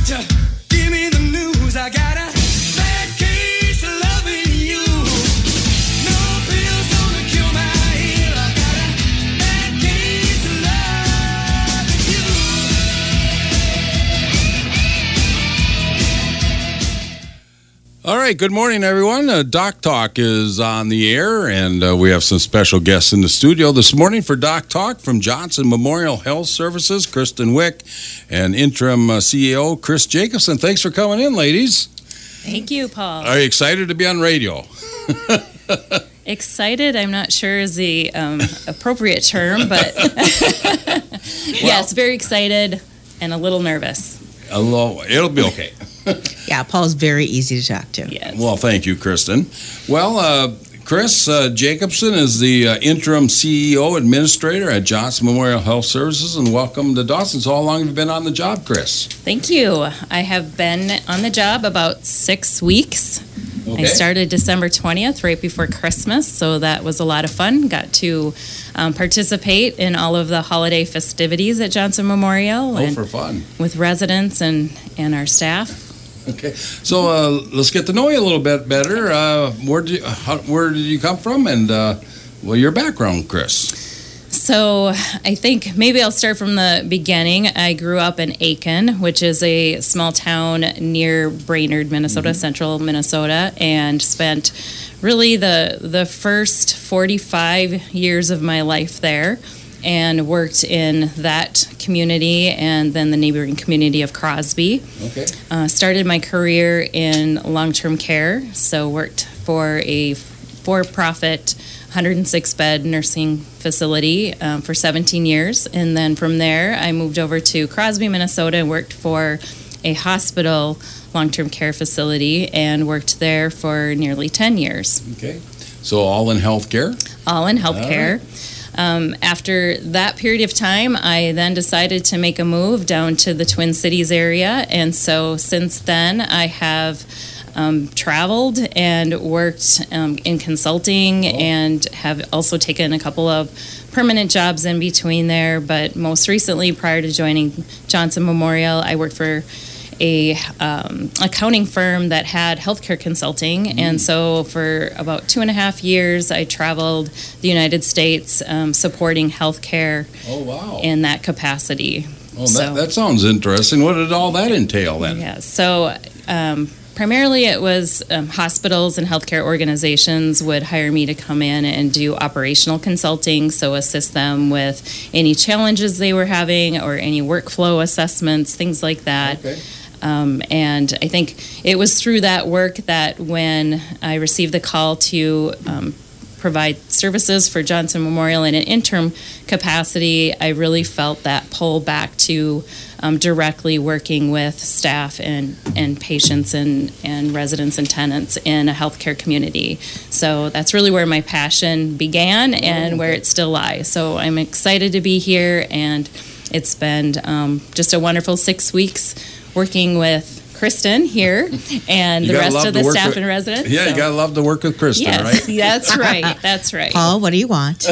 Doctor, give me the news. I got a bad case of loving you. No pills gonna cure my ill. I got a bad case of loving you. All right, good morning, everyone. Doc Talk is on the air, and we have some special guests in the studio this morning for Doc Talk from Johnson Memorial Health Services, Kristen Wick, and interim CEO Chris Jacobson. Thanks for coming in, ladies. Thank you, Paul. Are you excited to be on radio? Excited, I'm not sure is the appropriate term, but yes, very excited and a little nervous. It'll be okay. Yeah, Paul's very easy to talk to. Yes. Well, thank you, Kristen. Well, Chris Jacobson is the interim CEO administrator at Johnson Memorial Health Services, and welcome to Dawson. So how long have you been on the job, Chris? Thank you. I have been on the job about 6 weeks. Okay. I started December 20th, right before Christmas, so that was a lot of fun. Got to participate in all of the holiday festivities at Johnson Memorial Oh, for fun. with residents and our staff. Okay, so let's get to know you a little bit better. Where did you come from, and your background, Chris? So I think maybe I'll start from the beginning. I grew up in Aiken, which is a small town near Brainerd, Minnesota, central Minnesota, and spent really the first 45 years of my life there, and worked in that community and then the neighboring community of Crosby. Okay. Started my career in long-term care, so worked for a for-profit 106-bed nursing facility for 17 years. And then from there, I moved over to Crosby, Minnesota, and worked for a hospital long-term care facility and worked there for nearly 10 years. Okay. So all in healthcare? All in healthcare. After that period of time, I then decided to make a move down to the Twin Cities area. And so since then, I have traveled and worked in consulting and have also taken a couple of permanent jobs in between there. But most recently, prior to joining Johnson Memorial, I worked for a accounting firm that had healthcare consulting, and so for about 2.5 years I traveled the United States supporting healthcare in that capacity. Oh, that sounds interesting. What did all that entail then? Yeah, so primarily it was hospitals and healthcare organizations would hire me to come in and do operational consulting, so assist them with any challenges they were having or any workflow assessments, things like that. Okay. And I think it was through that work that when I received the call to provide services for Johnson Memorial in an interim capacity, I really felt that pull back to directly working with staff and patients and residents and tenants in a healthcare community. So that's really where my passion began and where it still lies. So I'm excited to be here, and it's been just a wonderful 6 weeks working with Kristen here and the rest of the staff and residents. Yeah, you gotta love to work with Kristen, yes, right? That's right. That's right. Paul, what do you want?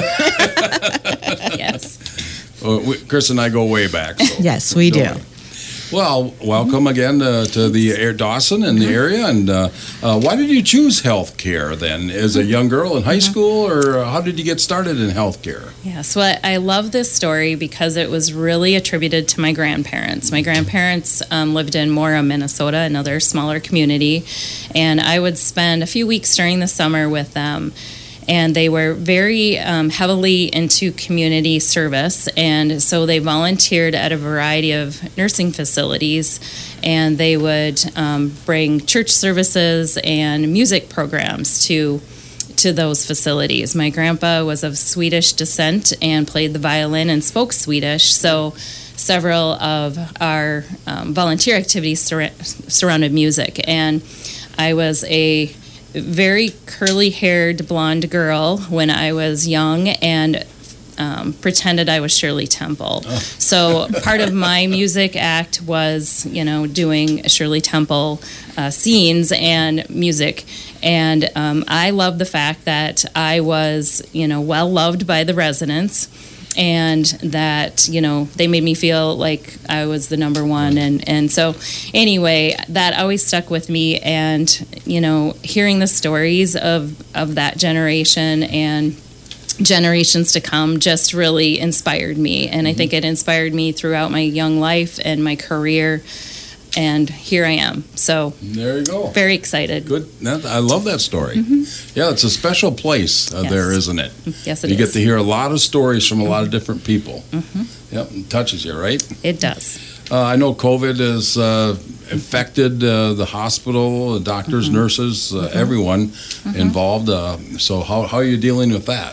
Yes. Chris and I go way back. So Yes, we do. Well, welcome again to the Air Dawson in the area. And why did you choose healthcare then? As a young girl in high school, or how did you get started in healthcare? Yes, well, I love this story because it was really attributed to my grandparents. My grandparents lived in Mora, Minnesota, another smaller community, and I would spend a few weeks during the summer with them. And they were very heavily into community service, and so they volunteered at a variety of nursing facilities, and they would bring church services and music programs to those facilities. My grandpa was of Swedish descent and played the violin and spoke Swedish, so several of our volunteer activities surrounded music. And I was a very curly-haired blonde girl when I was young and pretended I was Shirley Temple. Oh. So part of my music act was, doing Shirley Temple scenes and music. And I loved the fact that I was, well-loved by the residents. and that, they made me feel like I was the number one. And so anyway, that always stuck with me. And, hearing the stories of that generation and generations to come just really inspired me. And I think it inspired me throughout my young life and my career. And here I am. So there you go. Very excited. Good. I love that story. Yeah, it's a special place there, isn't it? Yes, it you is. get to hear a lot of stories from a lot of different people. Yep, it touches you, right? It does. I know COVID has affected the hospital, the doctors, nurses, everyone involved. So how are you dealing with that?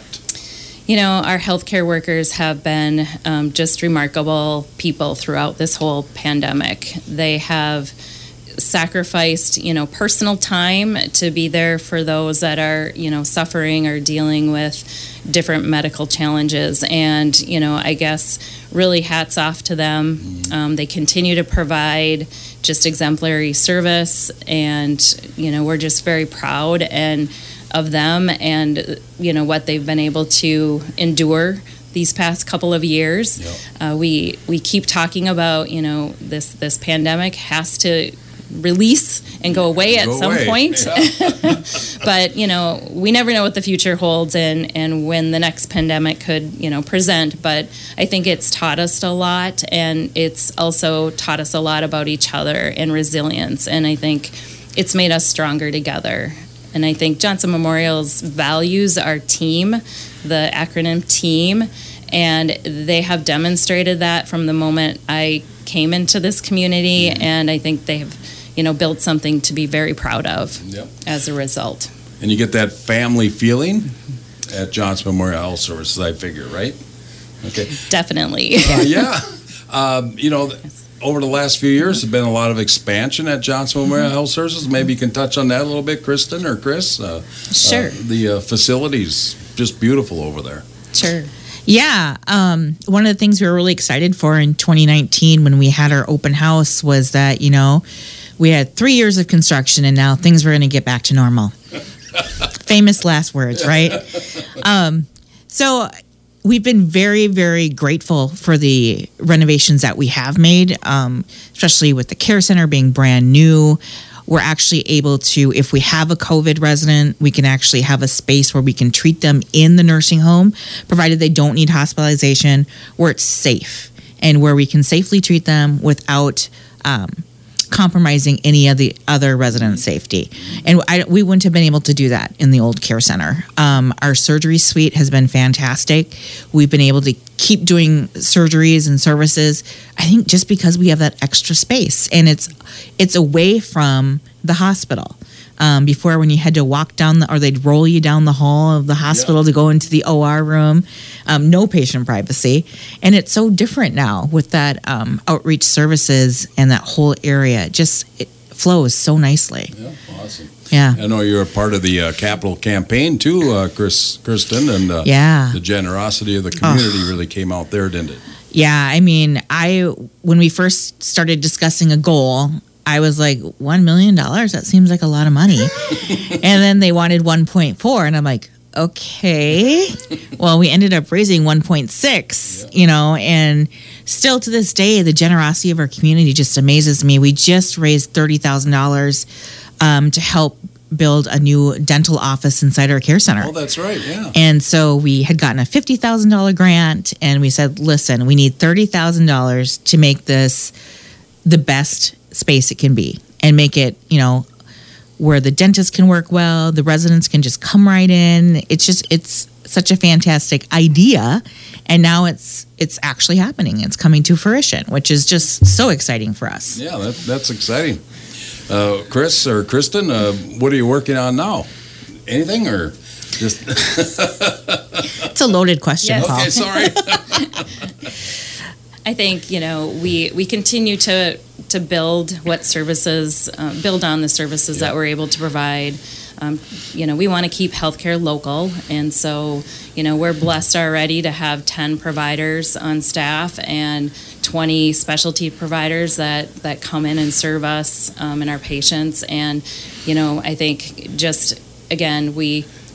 Our healthcare workers have been just remarkable people throughout this whole pandemic. They have sacrificed, personal time to be there for those that are, suffering or dealing with different medical challenges. And, I guess really hats off to them. They continue to provide just exemplary service, and, we're just very proud of them and what they've been able to endure these past couple of years. We keep talking about this pandemic has to release and go away at some point. But we never know what the future holds and when the next pandemic could present. But I think it's taught us a lot, and it's also taught us a lot about each other and resilience, and I think it's made us stronger together. And I think Johnson Memorial's values our team, the acronym TEAM, and they have demonstrated that from the moment I came into this community, and I think they have, built something to be very proud of as a result. And you get that family feeling at Johnson Memorial Health Services, I figure, right? Okay. Definitely. Over the last few years, there's been a lot of expansion at Johnson Memorial Health Services. Maybe you can touch on that a little bit, Kristen or Chris. Sure. The facility's just beautiful over there. Sure. Yeah. One of the things we were really excited for in 2019 when we had our open house was that, we had 3 years of construction and now things were going to get back to normal. Famous last words, right? So we've been very, very grateful for the renovations that we have made, especially with the care center being brand new. We're actually able to, if we have a COVID resident, we can actually have a space where we can treat them in the nursing home, provided they don't need hospitalization, where it's safe and where we can safely treat them without compromising any of the other resident safety. And we wouldn't have been able to do that in the old care center. Our surgery suite has been fantastic. We've been able to keep doing surgeries and services, I think just because we have that extra space. And it's away from the hospital. Before, when you had to walk down or they'd roll you down the hall of the hospital to go into the OR room, no patient privacy. And it's so different now with that outreach services and that whole area. It flows so nicely. Yeah, awesome. Yeah. I know you're a part of the capital campaign too, Kristen, and the generosity of the community really came out there, didn't it? Yeah, I mean, when we first started discussing a goal, I was like, $1 million? That seems like a lot of money. And then they wanted 1.4, and I'm like, okay. Well, we ended up raising 1.6, and still to this day, the generosity of our community just amazes me. We just raised $30,000 to help build a new dental office inside our care center. Oh, that's right, yeah. And so we had gotten a $50,000 grant, and we said, listen, we need $30,000 to make this the best space it can be and make it, where the dentist can work well, the residents can just come right in. It's such a fantastic idea, and now it's actually happening. It's coming to fruition, which is just so exciting for us. Yeah, that's exciting. Chris or Kristen, what are you working on now? Anything or just? It's a loaded question, Yes. Paul. Okay, sorry. I think, we continue to build what services, build on the services that we're able to provide. We want to keep healthcare local. And so, we're blessed already to have 10 providers on staff and 20 specialty providers that come in and serve us and our patients. And, I think just, again, we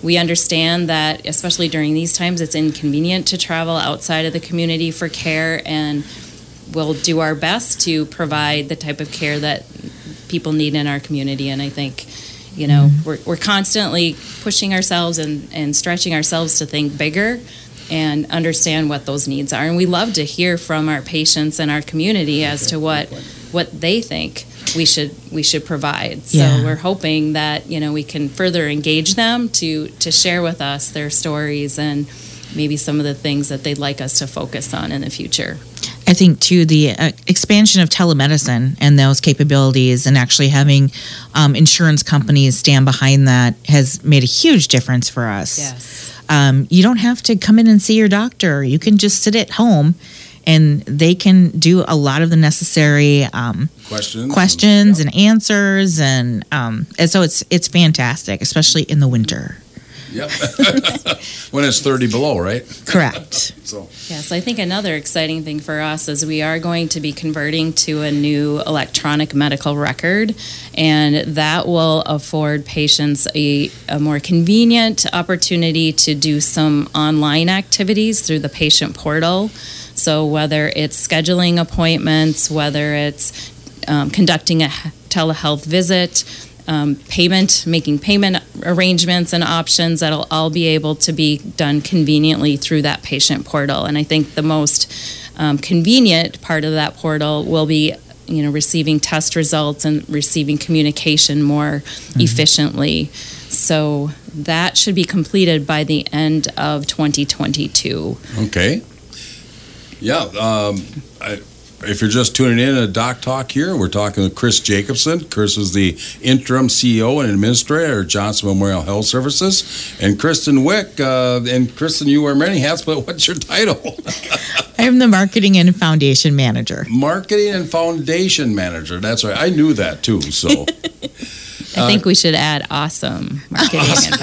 we understand that, especially during these times, it's inconvenient to travel outside of the community for care, and we'll do our best to provide the type of care that people need in our community. And I think, we're constantly pushing ourselves and stretching ourselves to think bigger and understand what those needs are. And we love to hear from our patients and our community as to what they think we should provide. So we're hoping that, we can further engage them to share with us their stories and maybe some of the things that they'd like us to focus on in the future. I think, too, the expansion of telemedicine and those capabilities and actually having insurance companies stand behind that has made a huge difference for us. Yes. You don't have to come in and see your doctor. You can just sit at home and they can do a lot of the necessary questions and answers. And so it's fantastic, especially in the winter. Yep. When it's 30 below, right? Correct. So. Yes, I think another exciting thing for us is we are going to be converting to a new electronic medical record, and that will afford patients a more convenient opportunity to do some online activities through the patient portal. So whether it's scheduling appointments, whether it's conducting a telehealth visit, making payment arrangements and options, that'll all be able to be done conveniently through that patient portal. And I think the most convenient part of that portal will be, receiving test results and receiving communication more efficiently. So that should be completed by the end of 2022. Okay. Yeah. If you're just tuning in at Doc Talk here, we're talking with Chris Jacobson. Chris is the interim CEO and administrator at Johnson Memorial Health Services. And Kristen Wick. And Kristen, you wear many hats, but what's your title? I am the marketing and foundation manager. Marketing and foundation manager. That's right. I knew that too. So I think we should add awesome marketing.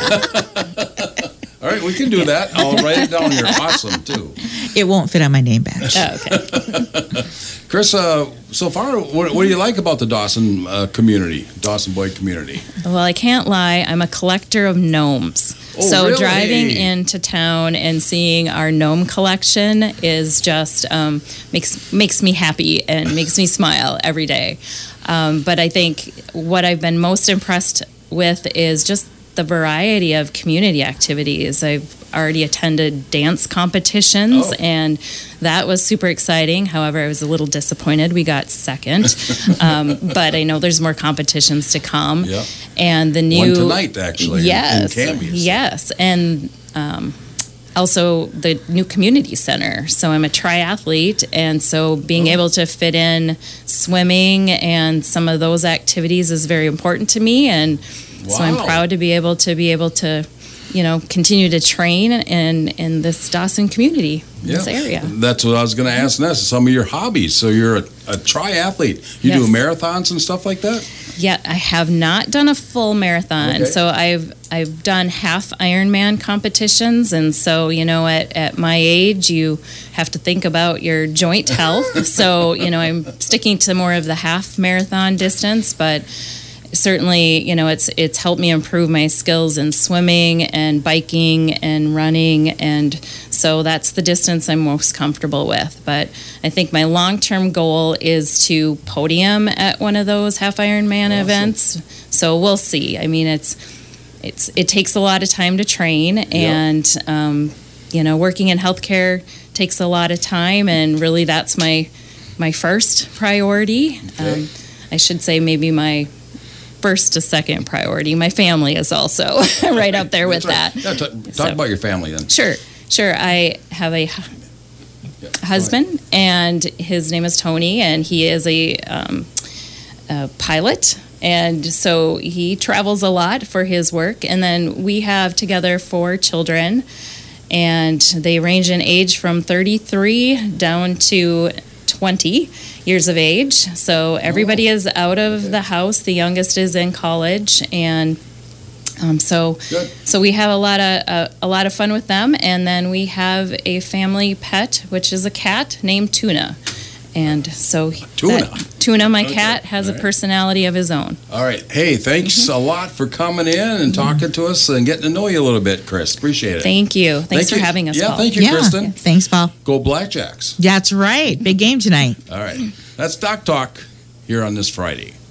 All right, we can do that. I'll write it down here. Awesome, too. It won't fit on my name badge. Oh, okay. Chris, so far, what do you like about the Dawson community, Dawson Boyd community? Well, I can't lie. I'm a collector of gnomes. Oh, so really? driving into town and seeing our gnome collection is just makes me happy and makes me smile every day. But I think what I've been most impressed with is just the variety of community activities. I've already attended dance competitions, and that was super exciting. However, I was a little disappointed we got second. But I know there's more competitions to come. Yep. And the new one tonight, actually. Yes, in Cambie, so. yes, and also the new community center. So I'm a triathlete, and so being able to fit in swimming and some of those activities is very important to me. And so I'm proud to be able to, continue to train in this Dawson community, this area. That's what I was going to ask next. Some of your hobbies. So you're a triathlete. You do marathons and stuff like that? Yeah, I have not done a full marathon. Okay. So I've done half Ironman competitions, and so at my age you have to think about your joint health. So I'm sticking to more of the half marathon distance, but certainly, it's helped me improve my skills in swimming and biking and running, and so that's the distance I'm most comfortable with. But I think my long-term goal is to podium at one of those half Ironman events. So we'll see. I mean, it takes a lot of time to train, and working in healthcare takes a lot of time, and really that's my first priority. Okay. I should say maybe my first to second priority. My family is also right up there with that. Yeah, talk about your family then. Sure. I have a husband, and his name is Tony, and he is a pilot. And so he travels a lot for his work. And then we have together 4 children, and they range in age from 33 down to 20 years of age. So everybody is out of the house. The youngest is in college, and so we have a lot of fun with them. And then we have a family pet, which is a cat named Tuna, And so Tuna. Tuna, my Okay. cat, has All a right. personality of his own. All right. Hey, thanks a lot for coming in and talking to us and getting to know you a little bit, Chris. Appreciate it. Thank you. Thanks for you. having us, Yeah, Paul. thank you, Kristen. Thanks, Paul. Go Blackjacks. That's right. Big game tonight. All right. That's Doc Talk here on this Friday.